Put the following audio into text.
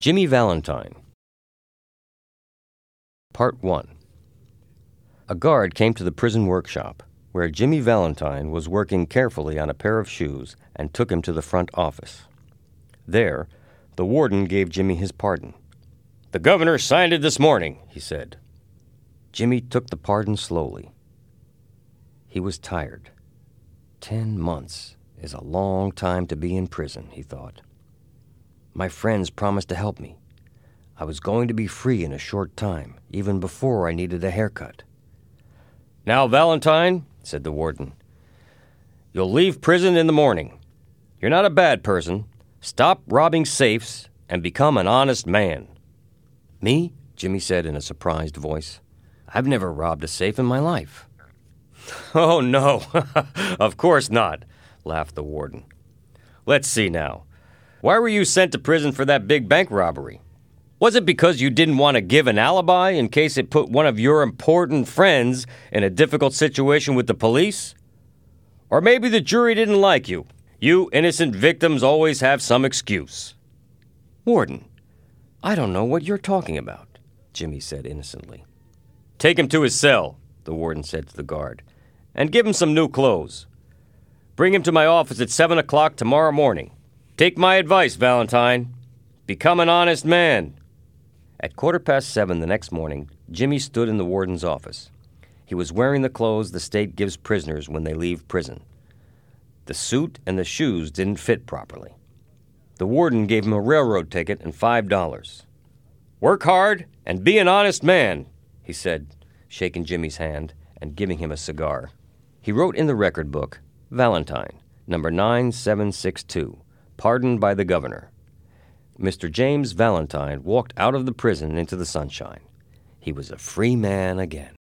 Jimmy Valentine. Part 1. A guard came to the prison workshop, where Jimmy Valentine was working carefully on a pair of shoes, and took him to the front office. There, the warden gave Jimmy his pardon. "The governor signed it this morning," he said. Jimmy took the pardon slowly. He was tired. 10 months is a long time to be in prison, he thought. My friends promised to help me. I was going to be free in a short time, even before I needed a haircut. "Now, Valentine," said the warden, "you'll leave prison in the morning. You're not a bad person. Stop robbing safes and become an honest man." "Me?" Jimmy said in a surprised voice. "I've never robbed a safe in my life." "Oh, no, of course not," laughed the warden. "Let's see now. Why were you sent to prison for that big bank robbery? Was it because you didn't want to give an alibi in case it put one of your important friends in a difficult situation with the police? Or maybe the jury didn't like you. You innocent victims always have some excuse." "Warden, I don't know what you're talking about," Jimmy said innocently. "Take him to his cell," the warden said to the guard, "and give him some new clothes. Bring him to my office at 7 o'clock tomorrow morning. Take my advice, Valentine. Become an honest man." At 7:15 the next morning, Jimmy stood in the warden's office. He was wearing the clothes the state gives prisoners when they leave prison. The suit and the shoes didn't fit properly. The warden gave him a railroad ticket and $5. "Work hard and be an honest man," he said, shaking Jimmy's hand and giving him a cigar. He wrote in the record book, "Valentine, number 9762, pardoned by the governor." Mr. James Valentine walked out of the prison into the sunshine. He was a free man again.